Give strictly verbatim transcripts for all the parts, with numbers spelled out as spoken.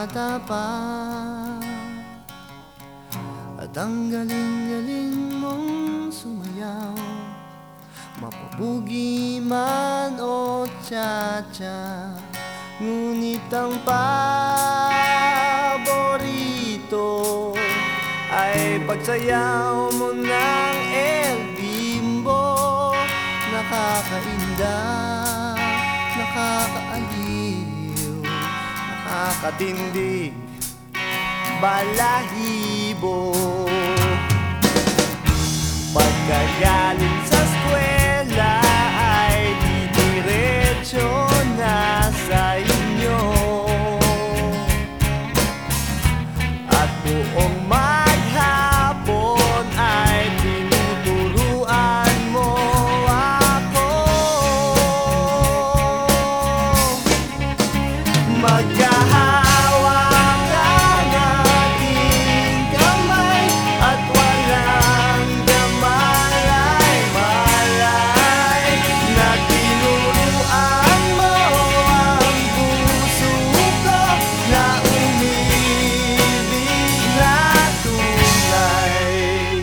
bata pa. At ang galing-galing mong sumayaw, mapabugi man o cha-cha. Ngunit ang paborito ay pagsayaw mo ng El Bimbo. Nakakainda, nakakaaliw, nakakatindig, balahibo. Pagkagaling sa eskwela ay didiretso na sa inyo, at buong maghapon ay tinuturuan mo ako. Magkahawak ang ating kamay at walang kamalay-malay, na tinuruan mo ang puso ko na umibig na tunay.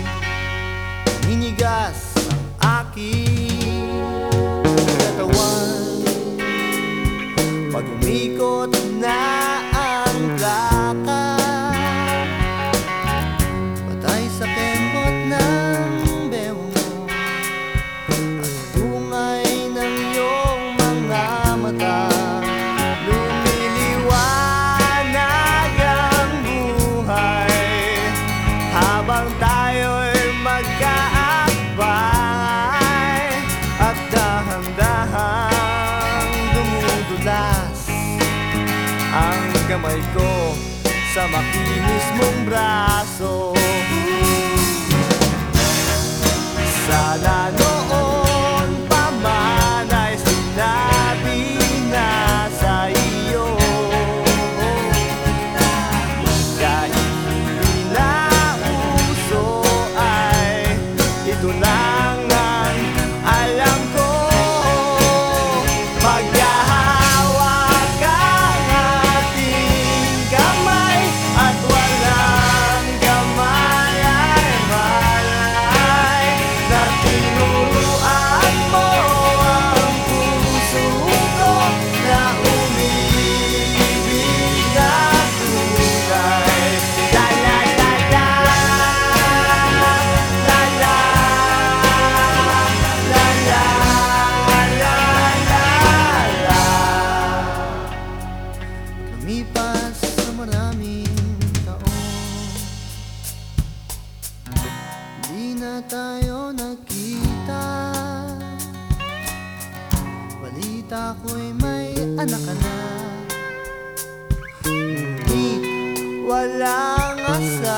Hinigas ang aking katawan pag umikot na ang plaka, patay sa kembot ng bewang mo at bungay ng iyong mga mata. Lumiliwanag ang buhay habang tayo'y magkaakbay, at dahan-dahang dumudulas ang kamay ko sa makinis mong braso. Sana noon pa man ay sinabi na sa iyo, kahit hindi na uso ay ito lang ang alam ko. Maghahawak ang ating kamay at walang kamalay-malay, na tinuruan mo ang puso ko na umibig na tunay. La la la la, la la, la la la la. Lumipas sa maraming taon, di na tayo nagkita. Balita ko'y may anak ka na, ngunit walang asa.